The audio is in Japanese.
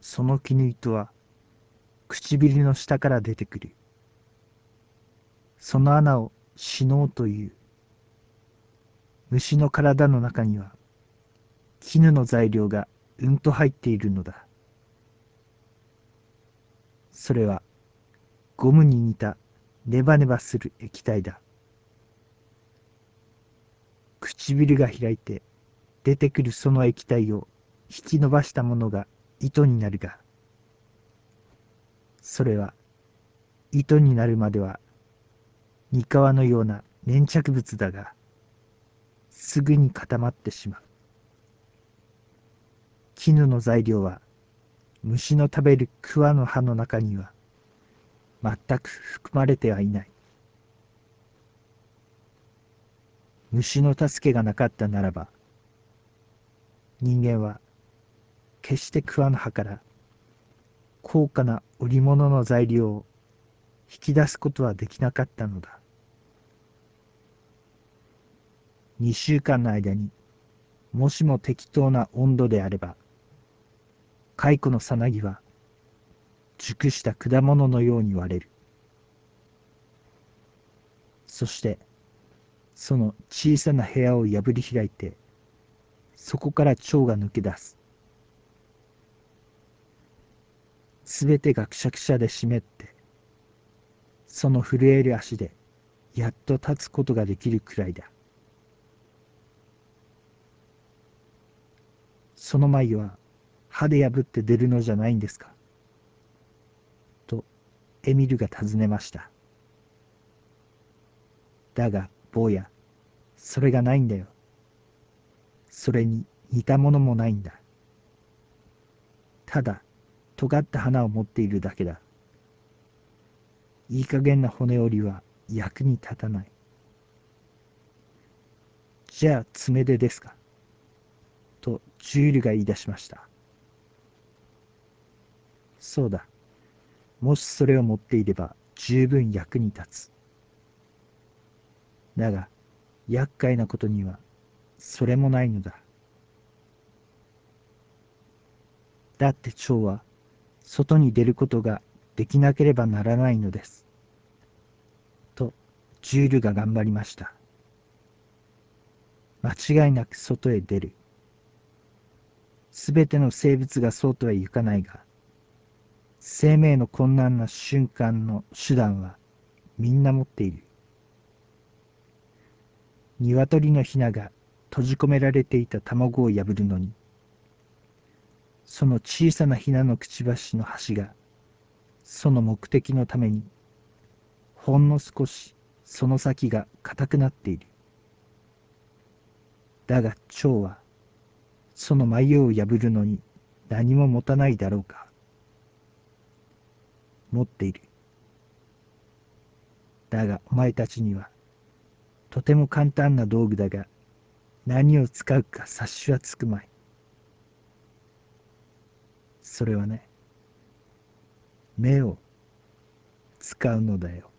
その絹糸は唇の下から出てくる。その穴を死のうという。虫の体の中には絹の材料がうんと入っているのだ。それはゴムに似たネバネバする液体だ。唇が開いて出てくるその液体を引き伸ばしたものが糸になるが、それは糸になるまではにかわのような粘着物だが、すぐに固まってしまう。絹の材料は虫の食べる桑の葉の中には全く含まれてはいない。虫の助けがなかったならば、人間は決して桑の葉から高価な織物の材料を引き出すことはできなかったのだ。2週間の間にもしも適当な温度であれば、蚕のさなぎは熟した果物のように割れる。そしてその小さな部屋を破り開いて、そこから蝶が抜け出す。すべてがくしゃくしゃで湿って、その震える足でやっと立つことができるくらいだ。その眉は歯で破って出るのじゃないんですか、とエミルが尋ねました。だが坊や、それがないんだよ。それに似たものもないんだ。ただ尖った花を持っているだけだ。いい加減な骨折りは役に立たない。じゃあ爪でですか、とジュールが言い出しました。そうだ。もしそれを持っていれば十分役に立つ。だが、厄介なことには、それもないのだ。だって蝶は、外に出ることができなければならないのです。と、ジュールが頑張りました。間違いなく外へ出る。すべての生物がそうとはいかないが、生命の困難な瞬間の手段はみんな持っている。鶏のヒナが閉じ込められていた卵を破るのに、その小さなヒナのくちばしの端が、その目的のために、ほんの少しその先が硬くなっている。だが蝶は、その眉を破るのに何も持たないだろうか。持っている。だがお前たちには、とても簡単な道具だが、何を使うか察しはつくまい。それはね、目を使うのだよ。